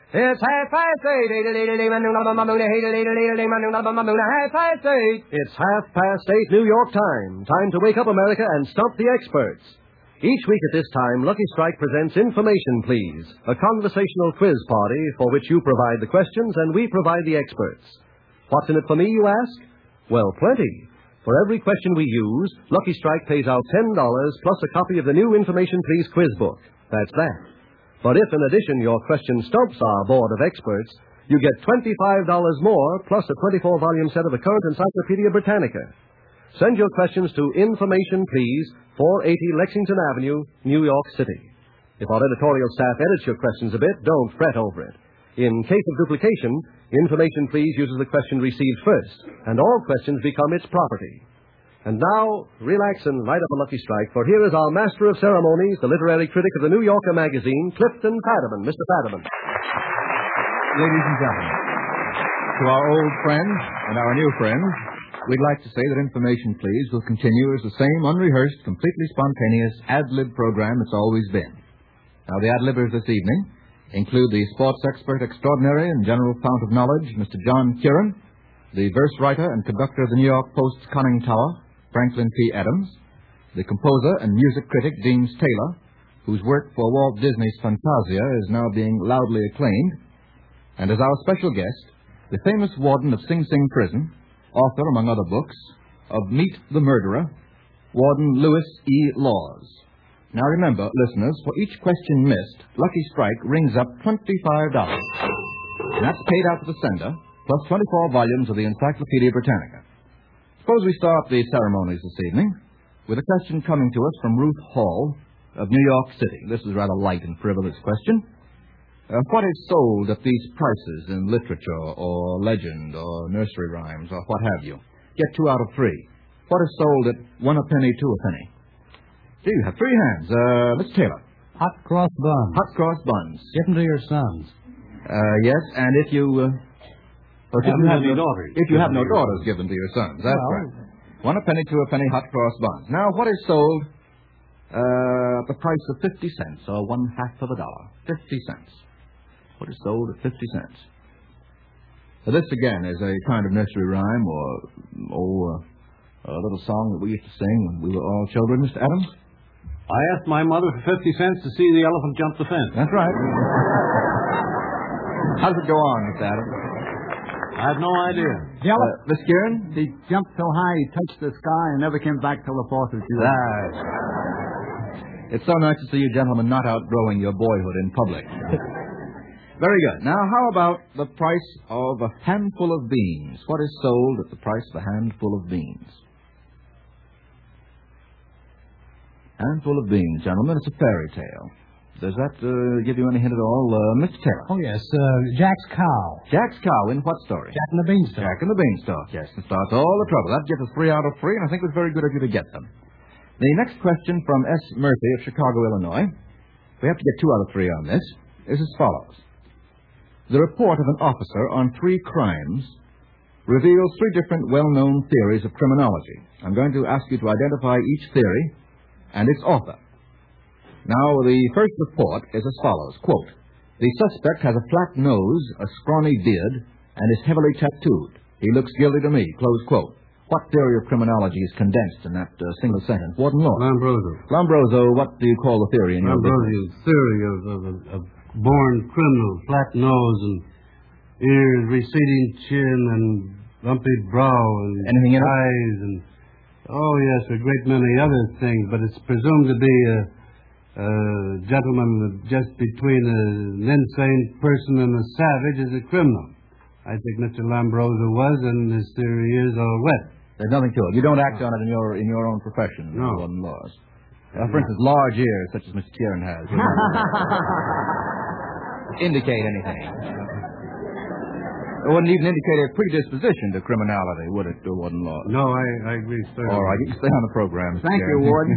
It's 8:30. It's 8:30 New York time. Time to wake up America and stump the experts. Each week at this time, Lucky Strike presents Information Please, a conversational quiz party for which you provide the questions and we provide the experts. What's in it for me, you ask? Well, plenty. For every question we use, Lucky Strike pays out $10 plus a copy of the new Information Please quiz book. That's that. But if, in addition, your question stumps our board of experts, you get $25 more plus a 24-volume set of the current Encyclopedia Britannica. Send your questions to Information Please, 480 Lexington Avenue, New York City. If our editorial staff edits your questions a bit, don't fret over it. In case of duplication, Information Please uses the question received first, and all questions become its property. And now, relax and light up a Lucky Strike, for here is our master of ceremonies, the literary critic of the New Yorker magazine, Clifton Fadiman. Mr. Fadiman. Ladies and gentlemen, to our old friends and our new friends, we'd like to say that Information Please will continue as the same unrehearsed, completely spontaneous ad-lib program it's always been. Now, the ad-libbers this evening include the sports expert extraordinary and general fount of knowledge, Mr. John Kieran, the verse writer and conductor of the New York Post's Conning Tower, Franklin P. Adams, the composer and music critic, James Taylor, whose work for Walt Disney's Fantasia is now being loudly acclaimed, and as our special guest, the famous warden of Sing Sing Prison, author, among other books, of Meet the Murderer, Warden Louis E. Laws. Now remember, listeners, for each question missed, Lucky Strike rings up $25. And that's paid out to the sender, plus 24 volumes of the Encyclopedia Britannica. Suppose we start the ceremonies this evening with a question coming to us from Ruth Hall of New York City. This is a rather light and frivolous question. What is sold at these prices in literature or legend or nursery rhymes or what have you? Get 2 out of 3. What is sold at 1 a penny, 2 a penny? Gee, you have 3 hands. Mr. Taylor. Hot cross buns. Hot cross buns. Give them to your sons. Yes, and if you... If you have no daughters. If you have no daughters, give them to your sons. That's right. 1 a penny, 2 a penny, hot cross buns. Now, what is sold at the price of 50 cents, or 1/2 of a dollar? 50 cents. What is sold at 50 cents? Now, this, again, is a kind of nursery rhyme or a little song that we used to sing when we were all children, Mr. Adams. I asked my mother for 50 cents to see the elephant jump the fence. That's right. How does it go on, Mr. Adams? I have no idea. Miss Kieran? He jumped so high he touched the sky and never came back till the 4th of July. It's so nice to see you gentlemen not outgrowing your boyhood in public. Very good. Now, how about the price of a handful of beans? What is sold at the price of a handful of beans? Handful of beans, gentlemen. It's a fairy tale. Does that give you any hint at all, Mr. Taylor? Oh, yes. Jack's cow. Jack's cow in what story? Jack and the Beanstalk. Jack and the Beanstalk, yes. It starts all the trouble. That gets us 3 out of 3, and I think it was very good of you to get them. The next question from S. Murphy of Chicago, Illinois. We have to get 2 out of 3 on this. Is as follows. The report of an officer on 3 crimes reveals 3 different well-known theories of criminology. I'm going to ask you to identify each theory and its author. Now, the first report is as follows. Quote, the suspect has a flat nose, a scrawny beard, and is heavily tattooed. He looks guilty to me. Close quote. What theory of criminology is condensed in that single sentence? Warden Law. Lombroso, what do you call the theory in your book? Lombroso's theory of born criminal, flat nose and ears, receding chin, and lumpy brow, and anything eyes, and yes, a great many other things. But it's presumed to be a gentleman just between an insane person and a savage is a criminal. I think Mr. Lombroso was, and his theory is all wet. There's nothing to it. You don't act on it in your own profession. No. Warden Laws. For instance, large ears, such as Mr. Kieran has. Indicate anything. It wouldn't even indicate a predisposition to criminality, would it, Warden Laws? No, I agree, sir. All right, you can stay on the program, Mr. Thank Kieran. you, Warden.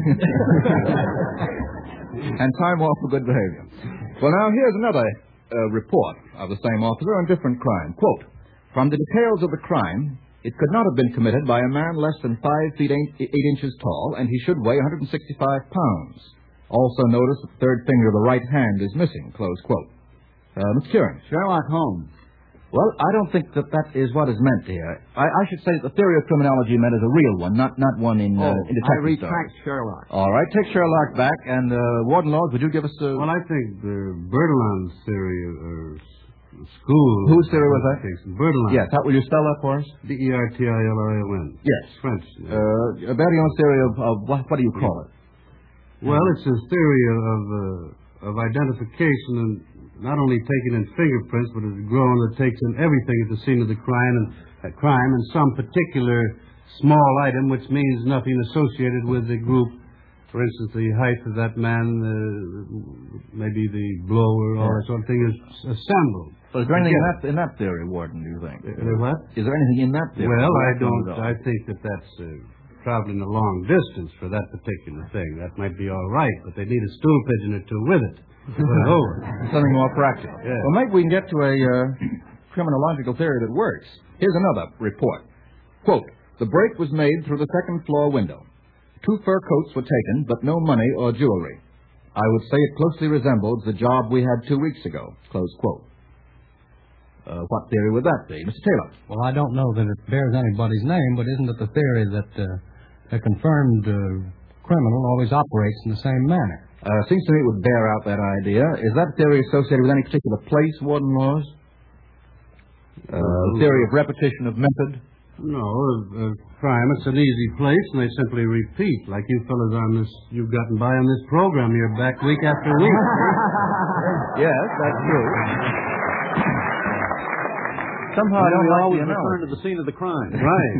And time off for good behavior. Well, now, here's another report of the same officer on different crime. Quote, from the details of the crime, it could not have been committed by a man less than 5 feet 8 inches tall, and he should weigh 165 pounds. Also notice that the third finger of the right hand is missing, close quote. Mr. Kieran. Sherlock Holmes. Well, I don't think that is what is meant here. I should say that the theory of criminology meant is a real one, not one in detective I retract stories. Sherlock. All right, take Sherlock back, and Warden Laws, would you give us Well, I think Bertillon's theory or school... Whose theory was that? Bertillon. Yes, how will you spell that for us? Bertillon. Yes. French. Bertillon's theory of what do you call it? Well, it's his theory of identification and not only taking in fingerprints, but it's grown that takes in everything at the scene of the crime and some particular small item, which means nothing associated with the group. For instance, the height of that man, maybe the blower, all that sort of thing is assembled. So is there anything in that theory, Warden, do you think? What? Is there anything in that theory? Well, I don't. I think that's traveling a long distance for that particular thing. That might be all right, but they need a stool pigeon or two with it to put it over. Something more practical. Yeah. Well, maybe we can get to a criminological theory that works. Here's another report. Quote, the break was made through the second-floor window. 2 fur coats were taken, but no money or jewelry. I would say it closely resembles the job we had 2 weeks ago. Close quote. What theory would that be? Mr. Taylor? Well, I don't know that it bears anybody's name, but isn't it the theory that a confirmed criminal always operates in the same manner? Seems to me it would bear out that idea. Is that theory associated with any particular place, Warden Laws? Theory of repetition of method? No, crime, it's an easy place, and they simply repeat, like you fellas you've gotten by on this program here back week after week. Yes, that's true. Somehow I don't like always the analogy. return to the scene of the crime. Right.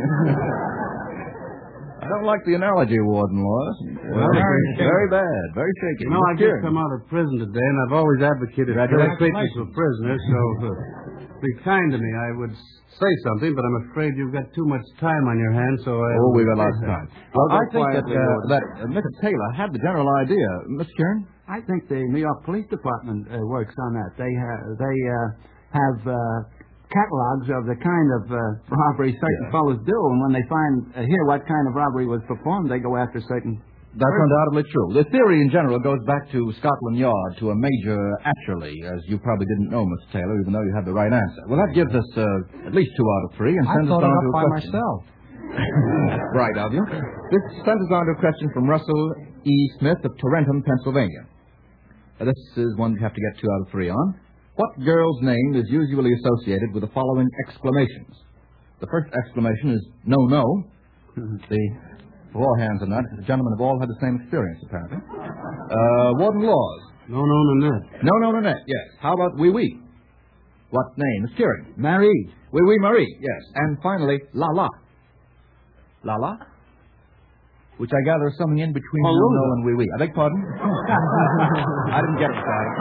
I don't like the analogy, Warden Laws. Well, very bad, very shaky. No, I just come out of prison today, and I've always advocated fair treatment for prisoners, so be kind to me. I would say something, but I'm afraid you've got too much time on your hands, so I... we've got lots of time. Well, I think that Mr. Taylor had the general idea. Mr. Kieran? I think the New York Police Department works on that. They have catalogs of the kind of robbery certain fellows do, and when they hear what kind of robbery was performed, they go after certain... That's undoubtedly true. The theory in general goes back to Scotland Yard, to a Major Atcherley, as you probably didn't know, Mr. Taylor, even though you had the right answer. Well, that gives us at least 2 out of 3, and sends us on to a by question. myself. Right of you. This sends us on to a question from Russell E. Smith of Tarentum, Pennsylvania. This is one you have to get 2 out of 3 on. What girl's name is usually associated with the following exclamations? The first exclamation is no, no. For all hands on that, the gentlemen have all had the same experience, apparently. Warden Laws. No, Nanette. No, Nanette, yes. How about wee wee? What name is Kieran? Marie. Wee wee Marie, yes. And finally, la la. La la? Which I gather is something in between no, no, and wee wee. I beg pardon? I didn't get it, sorry.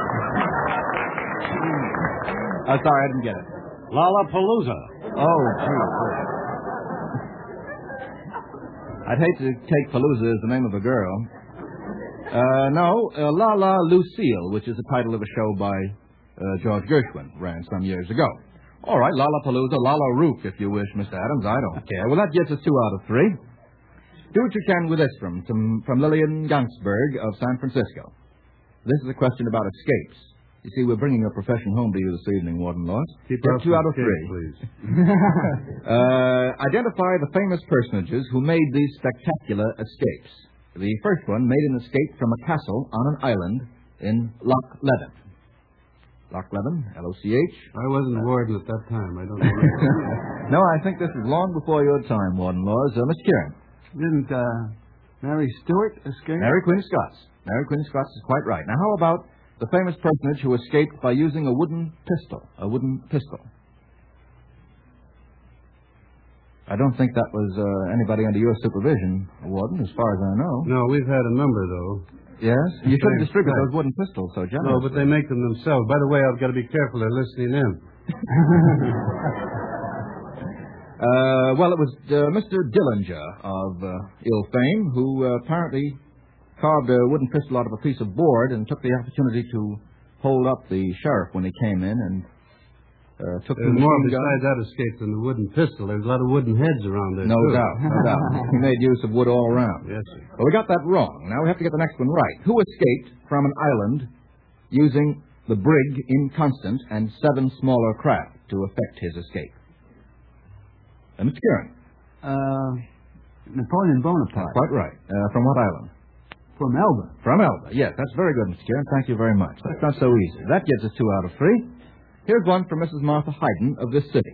Sorry, I didn't get it. Lollapalooza. Oh, gee. I'd hate to take Palooza as the name of a girl. No, La La Lucille, which is the title of a show by George Gershwin, ran some years ago. All right, Lollapalooza, Lala Rook, if you wish, Mr. Adams. I don't care. Well, that gets us 2 out of 3. Do what you can with this from Lillian Gansberg of San Francisco. This is a question about escapes. You see, we're bringing a profession home to you this evening, Warden Laws. Keep 2 out of 3. Please. Identify the famous personages who made these spectacular escapes. The first one made an escape from a castle on an island in Loch Leven. Loch Leven, L-O-C-H. I wasn't warden at that time. I don't know. No, I think this is long before your time, Warden Laws. Mr. Kieran. Didn't Mary Stuart escape? Mary Queen of Scots. Mary Queen of Scots is quite right. Now, how about the famous personage who escaped by using a wooden pistol? A wooden pistol. I don't think that was anybody under your supervision, Warden, as far as I know. No, we've had a number, though. Yes? You shouldn't distribute those wooden pistols so generously. No, but they make them themselves. By the way, I've got to be careful. They're listening in. Well, it was Mr. Dillinger of ill fame who apparently carved a wooden pistol out of a piece of board and took the opportunity to hold up the sheriff when he came in and took the more machine gun. besides that escape than the wooden pistol. There's a lot of wooden heads around there, No too. doubt. He made use of wood all around. Yes, sir. Well, we got that wrong. Now we have to get the next one right. Who escaped from an island using the brig Inconstant and 7 smaller craft to effect his escape? Mr. Kieran. Napoleon Bonaparte. Quite right. From what island? From Elba. From Elba. Yes, that's very good, Mr. Kieran. Thank you very much. That's not so easy. That gives us 2 out of 3. Here's one from Mrs. Martha Hayden of this city.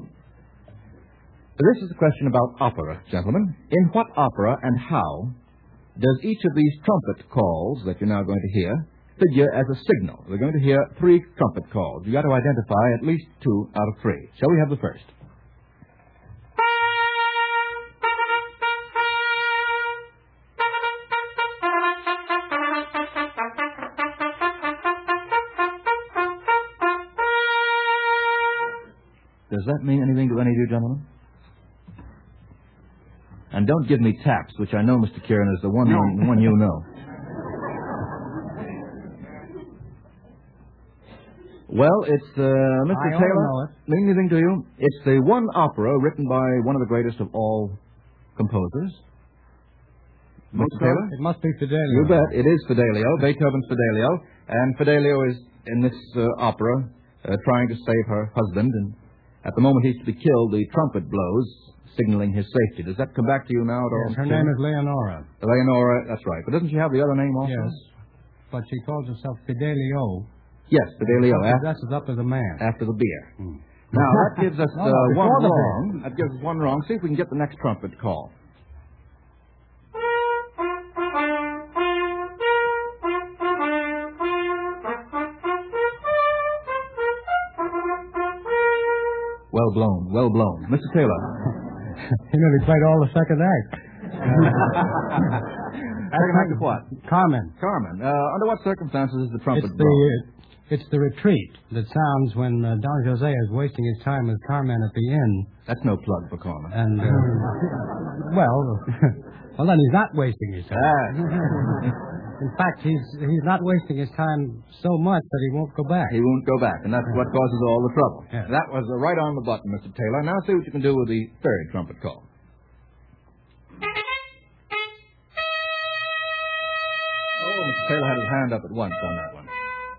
This is a question about opera, gentlemen. In what opera and how does each of these trumpet calls that you're now going to hear figure as a signal? We're going to hear 3 trumpet calls. You've got to identify at least 2 out of 3. Shall we have the first? Does that mean anything to any of you gentlemen? And don't give me taps, which I know, Mr. Kieran, is the one you know. Well, it's Mr. Taylor. Mean anything to you? It's the one opera written by one of the greatest of all composers. Mr. Taylor? It must be Fidelio. You bet. It is Fidelio, Beethoven's Fidelio. And Fidelio is in this opera trying to save her husband. And at the moment he's to be killed, the trumpet blows, signaling his safety. Does that come back to you now at all? Yes, her name is Leonora. Leonora, that's right. But doesn't she have the other name also? Yes. But she calls herself Fidelio. Yes, Fidelio. She dresses up as a man. After the beer. Now, that gives us one wrong. That gives us one wrong. See if we can get the next trumpet call. Well blown, well blown. Mr. Taylor. He nearly played all the second act. Second act of what? Carmen. Carmen. Under what circumstances is the trumpet blown? It's the retreat that sounds when Don Jose is wasting his time with Carmen at the inn. That's no plug for Carmen. And, well, then he's not wasting his time. In fact, he's not wasting his time so much that he won't go back. He won't go back, and that's what causes all the trouble. Yeah. That was right on the button, Mr. Taylor. Now see what you can do with the third trumpet call. Oh, Mr. Taylor had his hand up at once on that one.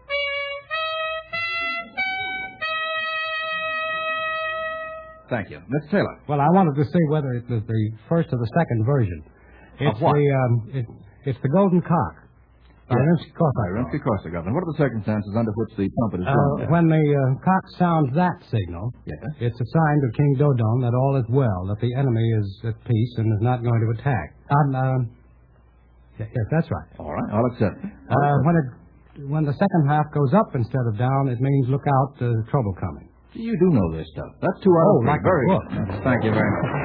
Thank you. Mr. Taylor. Well, I wanted to see whether it was the first or the second version. It's Of what? It's the Golden Cock. Rimsky-Korsakov. And what are the circumstances under which the trumpet is blown? When the cock sounds that signal, it's a sign to King Dodon that all is well, that the enemy is at peace and is not going to attack. Yes, that's right. All right, I'll accept. When the second half goes up instead of down, it means look out, trouble coming. You do know this stuff. That's 2 out of 3. Like very a book. good. Thank you very much.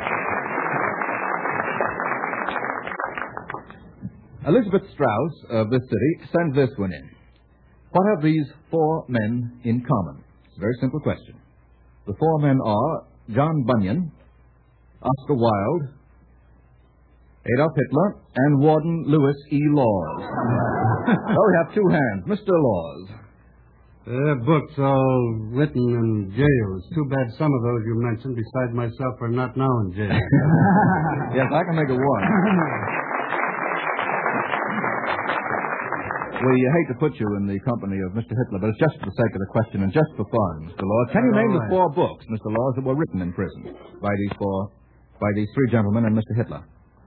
Elizabeth Strauss of this city sends this one in. What have these 4 men in common? It's a very simple question. The 4 men are John Bunyan, Oscar Wilde, Adolf Hitler, and Warden Lewis E. Laws. Well, we have 2 hands. Mr. Laws. Books all written in jail. It's too bad some of those you mentioned, besides myself, are not now in jail. Yes, I can make a one. We hate to put you in the company of Mr. Hitler, but it's just for the sake of the question and just for fun, Mr. Laws. Can you name the 4 books, Mr. Laws, that were written in prison by these 3 gentlemen and Mr. Hitler?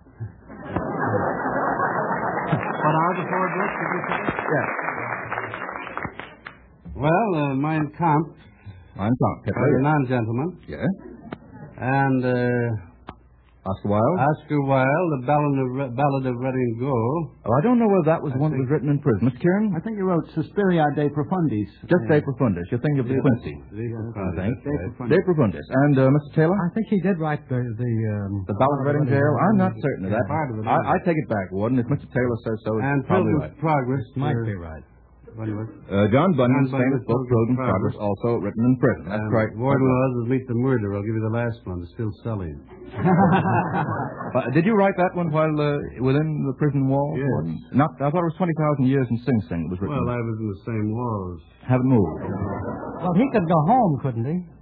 What are the 4 books, did you say? Yes. Well, Mein Kampf. Mein Kampf. By the Non-Gentleman. Yes. And Oscar Wilde. Oscar Wilde, the Ballad of Reading Gaol. Oh, I don't know whether that was the one that was written in prison. Mr. Kieran? I think you wrote Suspiria de Profundis. Just De Profundis. You're thinking of De Quincy. De Profundis. And Mr. Taylor? I think he did write the Ballad of Reading Gaol? I'm not certain of that. I take it back, Warden. If Mr. Taylor says so, it's probably right. Progress. Might be right. John Bunyan's famous book, Pilgrim's Progress, also written in prison. That's right. Warden Laws will Meet the Murder. I'll give you the last one. It's still selling. Did you write that one while within the prison walls? Yes. Warden? I thought it was 20,000 Years in Sing Sing. It was written. Well, I was in the same walls. Haven't moved. Well, he could go home, couldn't he?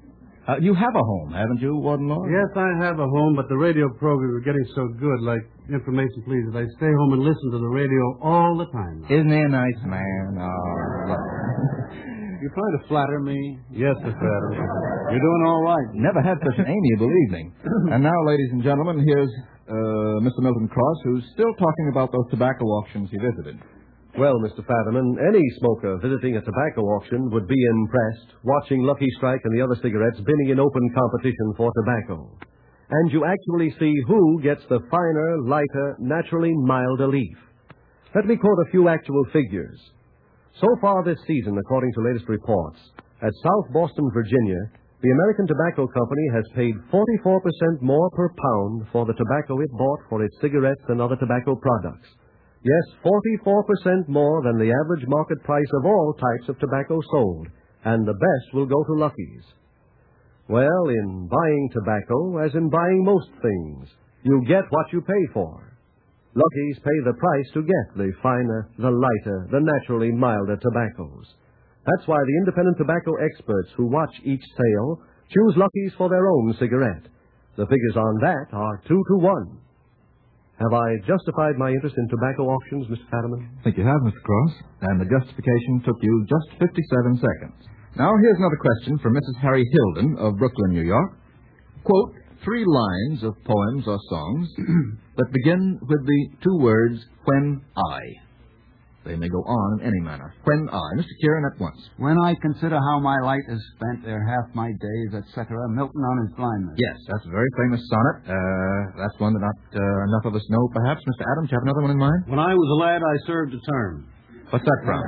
You have a home, haven't you, Warden Law? Yes, I have a home, but the radio programs are getting so good, like Information Please, that I stay home and listen to the radio all the time. Isn't he a nice man? Oh, You're trying to flatter me? Yes, Mr. Adams. You're doing all right. never had such an amiable evening. And now, ladies and gentlemen, here's Mr. Milton Cross, who's still talking about those tobacco auctions he visited. Well, Mr. Fadiman, any smoker visiting a tobacco auction would be impressed watching Lucky Strike and the other cigarettes bidding in open competition for tobacco. And you actually see who gets the finer, lighter, naturally milder leaf. Let me quote a few actual figures. So far this season, according to latest reports, at South Boston, Virginia, the American Tobacco Company has paid 44% more per pound for the tobacco it bought for its cigarettes and other tobacco products. Yes, 44% more than the average market price of all types of tobacco sold, and the best will go to Lucky's. Well, in buying tobacco, as in buying most things, you get what you pay for. Lucky's pay the price to get the finer, the lighter, the naturally milder tobaccos. That's why the independent tobacco experts who watch each sale choose Lucky's for their own cigarette. The figures on that are 2 to 1. Have I justified my interest in tobacco auctions, Mr. Fadiman? I think you have, Mr. Cross. And the justification took you just 57 seconds. Now, here's another question from Mrs. Harry Hilden of Brooklyn, New York. Quote, 3 lines of poems or songs that begin with the 2 words, when I. They may go on in any manner. When I. Mr. Kieran, at once. When I consider how my light is spent, ere half my days, etc., Milton on his blindness. Yes, that's a very famous sonnet. That's one that not enough of us know, perhaps. Mr. Adams, you have another one in mind? When I was a lad, I served a term. What's that from?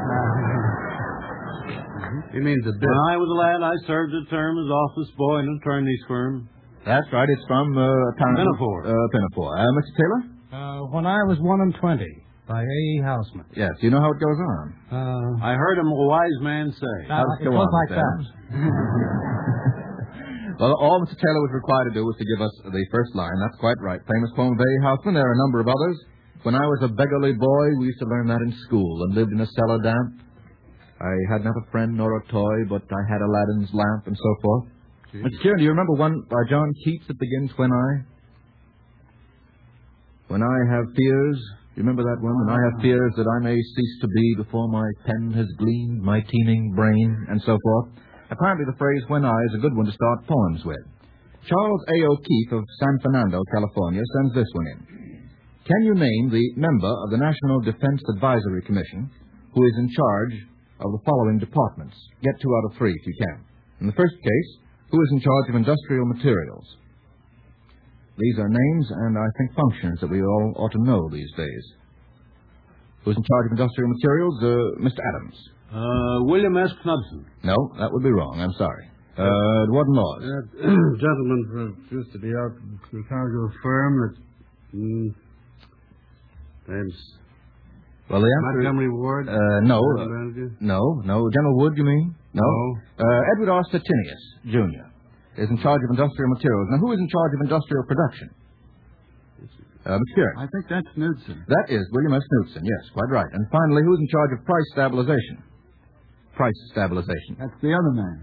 He means a bit. When I was a lad, I served a term as office boy in an attorney's firm. That's right. It's from Pinafore. Pinafore. Mr. Taylor? When I was 1 and 20, by A.E. Houseman. Yes. You know how it goes on. I heard a wise man say. It was like that. Well, all Mr. Taylor was required to do was to give us the first line. That's quite right. Famous poem of A.E. Houseman. There are a number of others. When I was a beggarly boy, we used to learn that in school and lived in a cellar damp. I had not a friend nor a toy, but I had Aladdin's lamp and so forth. Mr. Kieran, do you remember one by John Keats that begins, When I have fears? You remember that one? When I have fears that I may cease to be before my pen has gleamed, my teeming brain, and so forth. Apparently the phrase when I is a good one to start poems with. Charles A. O'Keefe of San Fernando, California, sends this one in. Can you name the member of the National Defense Advisory Commission who is in charge of the following departments? Get 2 out of 3 if you can. In the first case, who is in charge of industrial materials? These are names and, I think, functions that we all ought to know these days. Who's in charge of industrial materials? Mr. Adams. William S. Knudsen. No, that would be wrong. I'm sorry. Warden Laws. Gentleman used to be out in charge of a firm that... Well, the answer Montgomery Ward? No. No. General Wood, you mean? No. Edward R. Stettinius, Jr. is in charge of industrial materials. Now, who is in charge of industrial production? Mr. I think that's Knudsen. That is William S. Knudsen, yes, quite right. And finally, who's in charge of price stabilization? Price stabilization. That's the other man.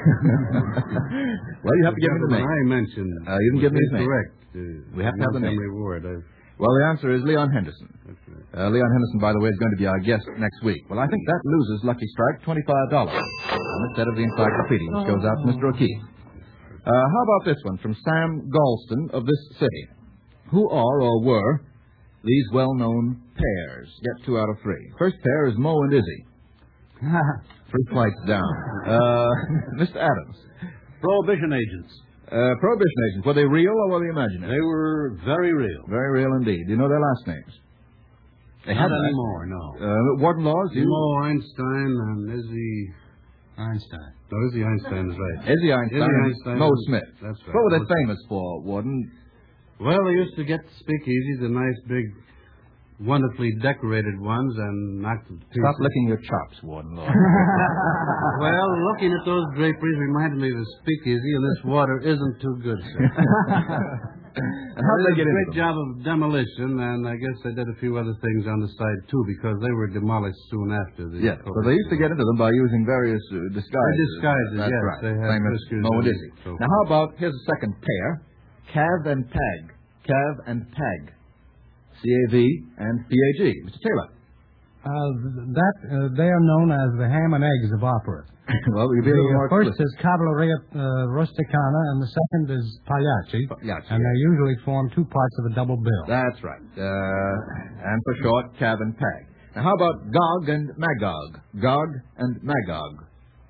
Well, you have to give me the name. I mentioned. You didn't give me his name. Correct. We have to have the name. Montgomery Ward. Well, the answer is Leon Henderson. Leon Henderson, by the way, is going to be our guest next week. Well, I think that loses Lucky Strike $25 instead of the encyclopedia, which goes out to Mr. O'Keefe. How about this one from Sam Galston of this city? Who are or were these well-known pairs? Get 2 out of 3. First pair is Mo and Izzy. 3 flights down. Mr. Adams. Prohibition agents. Prohibition agents. Were they real or were they imaginary? They were very real. Very real indeed. Do you know their last names? They Not had anymore, no. Warden Laws, you? Mo Einstein and Izzy... Einstein. No, Izzy Einstein is right. Izzy Einstein. Mo Smith. That's right. What were they famous for, Warden? Well, they used to get speakeasies, the nice, big, wonderfully decorated ones, and knock them to pieces. Stop licking your chops, Warden Laws. Well, looking at those draperies reminded me of a speakeasy, and this water isn't too good, sir. And how did they get a into great them? job of demolition, and I guess they did a few other things on the side, too, because they were demolished soon after. Yes, so they used to get into them by using various disguises. Disguises, That's yes. right. They had Same as whiskers Moedisi. and so Now, how about, here's a second pair, Cav and Pag. Cav and Pag. C-A-V and P-A-G. Mr. Taylor. They are known as the ham and eggs of opera. Well, you'll be a little The more first explicit. is Cavalleria Rusticana, and the second is Pagliacci. Pagliacci, And they usually form two parts of a double bill. That's right. And for short, Cav and Pag. Now, how about Gog and Magog? Gog and Magog.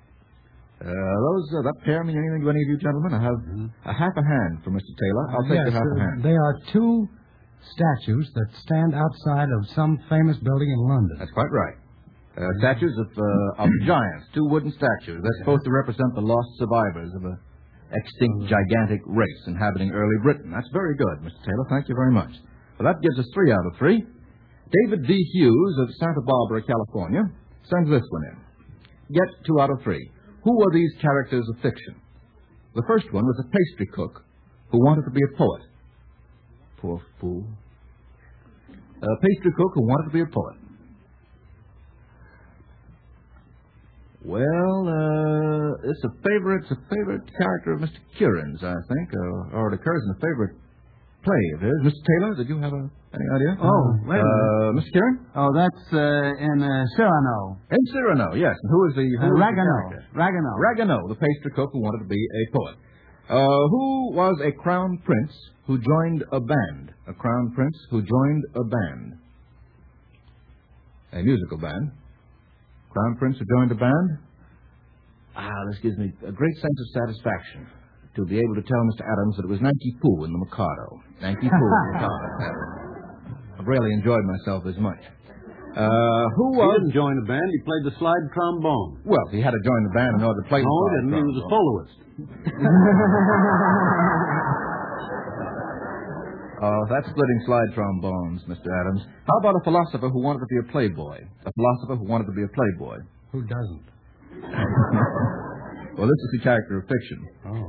That pair mean anything to any of you gentlemen? I have a half a hand for Mr. Taylor. I'll take yes, your half a hand. they are two statues that stand outside of some famous building in London. That's quite right. Statues of giants, two wooden statues. They're supposed to represent the lost survivors of a extinct gigantic race inhabiting early Britain. That's very good, Mr. Taylor. Thank you very much. Well, that gives us 3 out of 3. David D. Hughes of Santa Barbara, California, sends this one in. Get 2 out of 3. Who were these characters of fiction? The first one was a pastry cook who wanted to be a poet. Poor fool. A pastry cook who wanted to be a poet. Well, it's a favorite character of Mr. Curran's, I think, or it occurs in a favorite play of his. Mr. Taylor, did you have any idea? Oh, wait a minute. Mr. Curran? Oh, that's in Cyrano. In Cyrano, yes. And who is the Ragueneau. Ragueneau. Ragueneau, the pastry cook who wanted to be a poet. Who was a crown prince who joined a band? A crown prince who joined a band. A musical band. Crown prince who joined a band? This gives me a great sense of satisfaction to be able to tell Mr. Adams that it was Nanki Poo in the Mikado. Nanki Poo in the Mikado. I've really enjoyed myself as much. Who He was... didn't join the band. He played the slide trombone. Well, he had to join the band in order to play the No, he slide didn't. He was a trombone. soloist. Oh, that's splitting slide trombones, Mr. Adams. How about a philosopher who wanted to be a playboy? A philosopher who wanted to be a playboy. Who doesn't? Well, this is the character of fiction. Oh.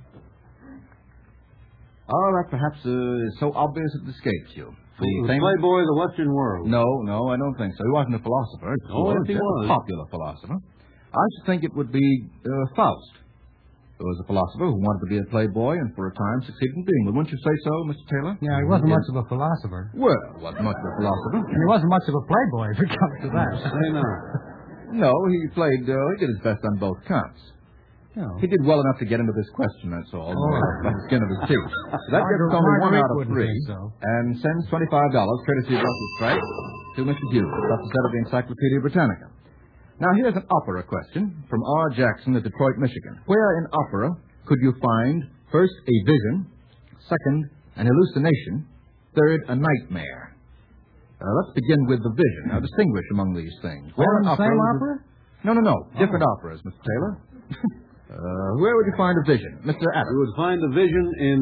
Oh, that perhaps is so obvious it escapes you. The playboy of the Western world. No, I don't think so. He wasn't a philosopher. Oh, yes, he Just was. a popular philosopher. I should think it would be Faust. There was a philosopher who wanted to be a playboy and for a time succeeded in being one. Wouldn't you say so, Mr. Taylor? Yeah, he wasn't much of a philosopher. Well, wasn't much of a philosopher. And he wasn't much of a playboy, if it comes to that. Say not. No, he played, he did his best on both counts. No. He did well enough to get into this question, that's all. By the skin of his teeth. That gets only 1 Marguerite out of wouldn't 3. think so. And sends $25, courtesy of Dr. Strike, to Mr. Hughes. That's the set of the Encyclopedia Britannica. Now, here's an opera question from R. Jackson of Detroit, Michigan. Where in opera could you find, first, a vision, second, an hallucination, third, a nightmare? Let's begin with the vision. Now, distinguish among these things. All in the opera same would opera? you- No. Different operas, Mr. Taylor. Where would you find a vision? Mr. Adams. You would find the vision in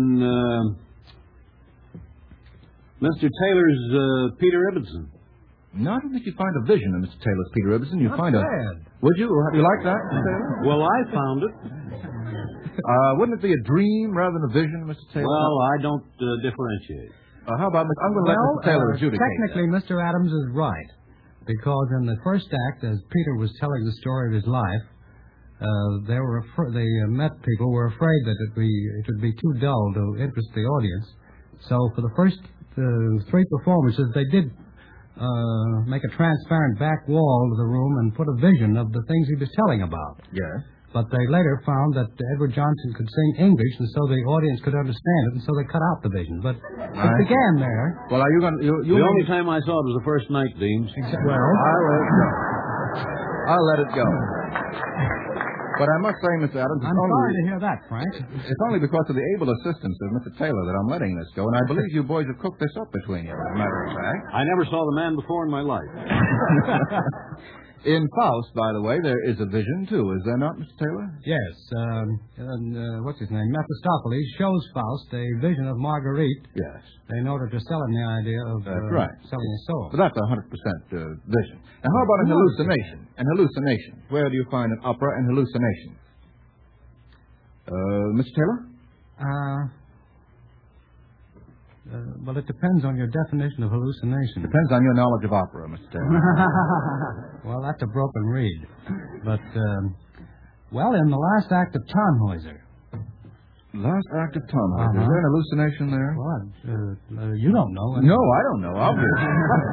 Mr. Taylor's Peter Ibbotson. No, I don't think you'd find a vision in Mr. Taylor's Peter Ibbotson. You'd Not find bad. Would you? You like that, Mr. Taylor? Well, I found it. Wouldn't it be a dream rather than a vision, Mr. Taylor? Well, I don't differentiate. How about I'm going to let Mr. Taylor adjudicate technically, Mr. Adams is right. Because in the first act, as Peter was telling the story of his life, the Met people were afraid that it would be too dull to interest the audience. So for the first 3 performances, they did make a transparent back wall to the room and put a vision of the things he was telling about. Yes. But they later found that Edward Johnson could sing English, and so the audience could understand it, and so they cut out the vision. But it began there. Well, are you going to... The only time I saw it was the first night, Dean. Well, I'll let it go. But I must say, Mr. Adams, I'm sorry to hear that, Frank. It's only because of the able assistance of Mr. Taylor that I'm letting this go, and I believe you boys have cooked this up between you, as a matter of fact. I never saw the man before in my life. In Faust, by the way, there is a vision, too, is there not, Mr. Taylor? Yes. What's his name? Mephistopheles shows Faust a vision of Marguerite Yes. in order to sell him the idea of right. selling his soul. But that's 100% vision. Now, how about an hallucination? An hallucination. Where do you find an opera and hallucination? Mr. Taylor? Well, it depends on your definition of hallucination. Depends on your knowledge of opera, Mr. Taylor. Well, that's a broken reed. But, well, in the last act of Tannhäuser. Last act of Tannhäuser. Is there an hallucination there? Well, you don't know. No, I don't know, obviously.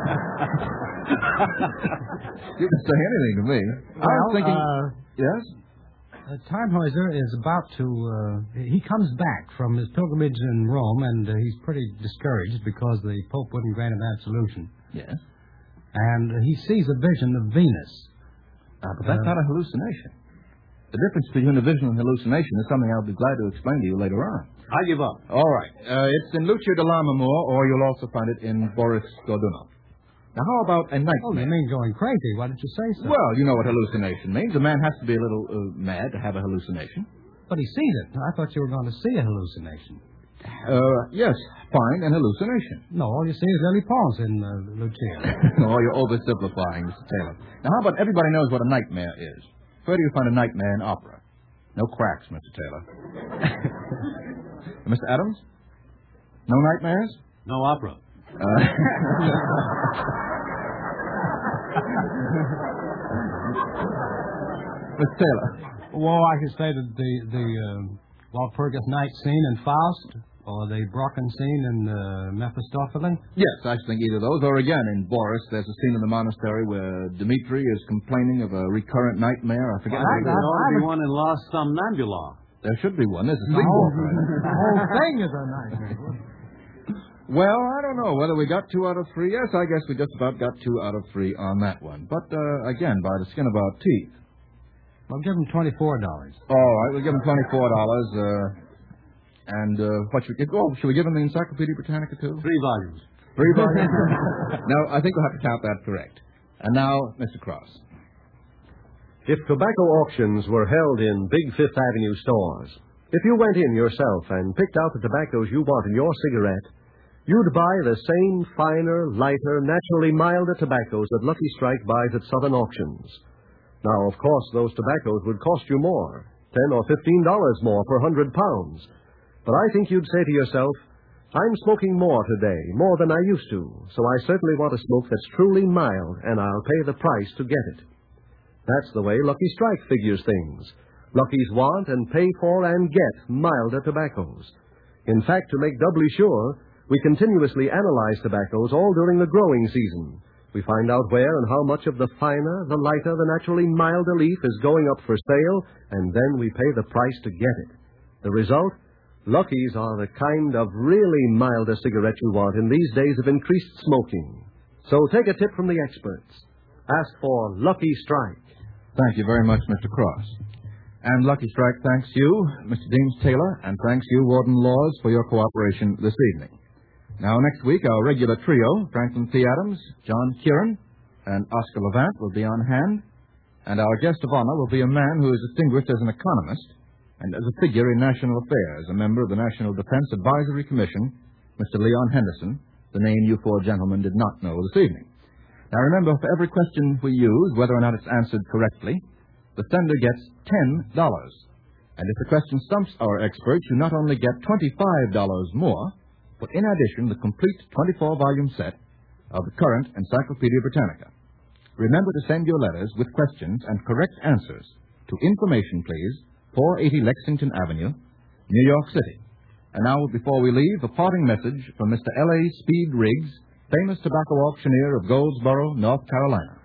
You can say anything to me. I was thinking... Yes? Tannhäuser is about to... he comes back from his pilgrimage in Rome, and he's pretty discouraged because the Pope wouldn't grant him absolution. Yes. And he sees a vision of Venus. But that's not a hallucination. The difference between a vision and hallucination is something I'll be glad to explain to you later on. I give up. All right. It's in Lucio de Lammermoor, or you'll also find it in Boris Godunov. Now, how about a nightmare? Oh, you mean going crazy? Why did you say so? Well, you know what hallucination means. A man has to be a little mad to have a hallucination. But he sees it. I thought you were going to see a hallucination. Yes, find an hallucination. No, all you see is Lily Pons in Lucia. Oh, you're oversimplifying, Mr. Taylor. Now, how about everybody knows what a nightmare is? Where do you find a nightmare in opera? No cracks, Mr. Taylor. Mr. Adams? No nightmares? No opera. Mr. Taylor. Well, I could say that the Walpurgis Night scene in Faust, or the Brocken scene in Mephistopheles. Yes, I think either of those. Or again, in Boris, there's a scene in the monastery where Dmitri is complaining of a recurrent nightmare. I forget what it There is. ought to be one in Lost Somnambula. There should be one. There's a sleepwalker in it. The whole thing is a nightmare. Well, I don't know whether we got 2 out of 3. Yes, I guess we just about got 2 out of 3 on that one. But, again, by the skin of our teeth. Well, give him $24. All right, we'll give him $24. And what should we give? Oh, should we give him the Encyclopedia Britannica, too? 3 volumes. 3 volumes? No, I think we'll have to count that correct. And now, Mr. Cross. If tobacco auctions were held in big Fifth Avenue stores, if you went in yourself and picked out the tobaccos you want in your cigarette, you'd buy the same finer, lighter, naturally milder tobaccos that Lucky Strike buys at Southern Auctions. Now, of course, those tobaccos would cost you more, $10 or $15 more per 100 pounds. But I think you'd say to yourself, I'm smoking more today, more than I used to, so I certainly want a smoke that's truly mild, and I'll pay the price to get it. That's the way Lucky Strike figures things. Luckies want and pay for and get milder tobaccos. In fact, to make doubly sure, we continuously analyze tobaccos all during the growing season. We find out where and how much of the finer, the lighter, the naturally milder leaf is going up for sale, and then we pay the price to get it. The result? Luckies are the kind of really milder cigarette you want in these days of increased smoking. So take a tip from the experts. Ask for Lucky Strike. Thank you very much, Mr. Cross. And Lucky Strike thanks you, Mr. Deems Taylor, and thanks you, Warden Laws, for your cooperation this evening. Now, next week, our regular trio, Franklin T. Adams, John Kieran, and Oscar Levant will be on hand, and our guest of honor will be a man who is distinguished as an economist and as a figure in national affairs, a member of the National Defense Advisory Commission, Mr. Leon Henderson, the name you 4 gentlemen did not know this evening. Now, remember, for every question we use, whether or not it's answered correctly, the sender gets $10. And if the question stumps our experts, you not only get $25 more, but in addition, the complete 24-volume set of the current Encyclopedia Britannica. Remember to send your letters with questions and correct answers to Information, please, 480 Lexington Avenue, New York City. And now, before we leave, a parting message from Mr. L.A. Speed Riggs, famous tobacco auctioneer of Goldsboro, North Carolina.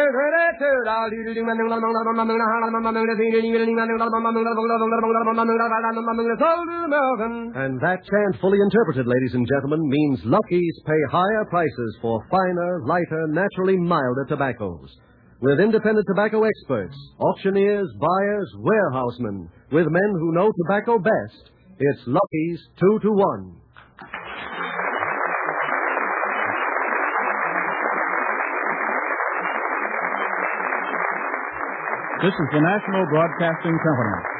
And that chant, fully interpreted, ladies and gentlemen, means Luckies pay higher prices for finer, lighter, naturally milder tobaccos. With independent tobacco experts, auctioneers, buyers, warehousemen, with men who know tobacco best, it's Luckies 2-to-1. This is the National Broadcasting Company.